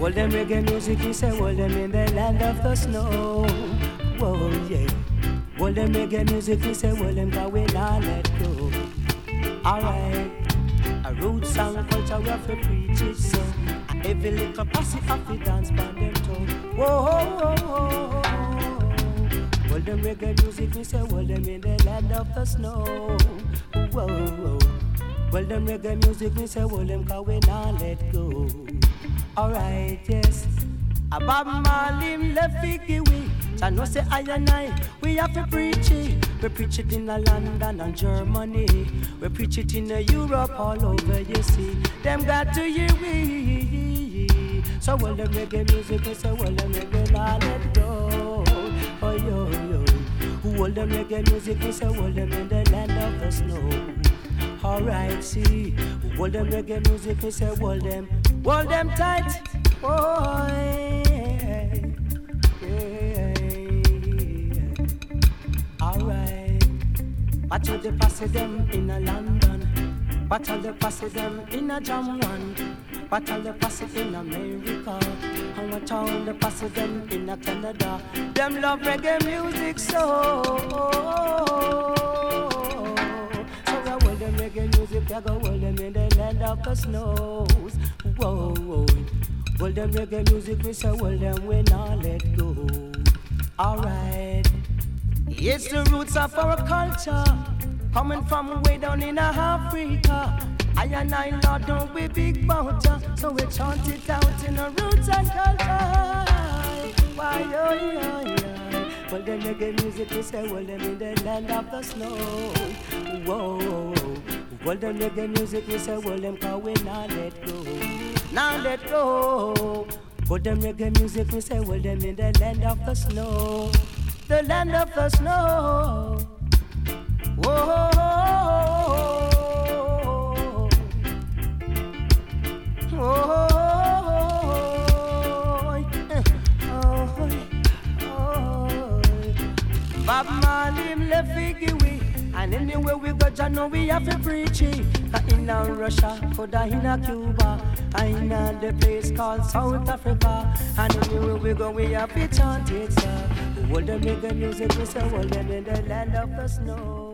Hold them reggae music, we say hold them in the land of the snow. Whoa, yeah. Hold them reggae music, we say hold them cause we not let go. Alright, a root song culture we have to preach it so. Every little posse have to dance by them toe. Whoa, hold them reggae music, we say hold them in the land of the snow. Whoa, hold them reggae music, we say hold them cause we not let go. Alright, yes. A Bob Marley left Figgy. So no say I and I, we have to preach it. We preach it in London and Germany. We preach it in Europe, all over, you see. Them got to hear we. So well them reggae music, we say well them reggae, nah let go. Oh yo yo. Well them reggae music, we say well them in the land of the snow. Alright, see. Well them reggae music, we say well them tight. Oh yeah. Alright, watch how they pass them in a London. Watch how they pass them in a Jamaica. Watch how they pass it in America. And watch how they pass them in a Canada. Them love reggae music so. So I hold them reggae music, I go hold them in the land of the snows. Whoa, whoa. Hold them reggae music, we say hold them, we not let go. Alright. It's the roots of our culture, coming from way down in Africa. I and I, Lord, don't we big bouncer, so we chant it out in the roots and culture. Why, oh, yeah. Well, them reggae music, we say, well, them in the land of the snow. Whoa, well, them reggae music, we say, well, them cause we not let go. Now let go. Well, them reggae music, we say, well, them in the land of the snow. The land of the snow. Whoa. Oh. Bob Marley left Figgy way. And anywhere we go, Jah know we have to preach it. In Russia, coulda in Cuba, and in the place called South Africa. And anywhere we go, we have to chant it, sir. Hold them reggae music, we say hold them in the land of the snow.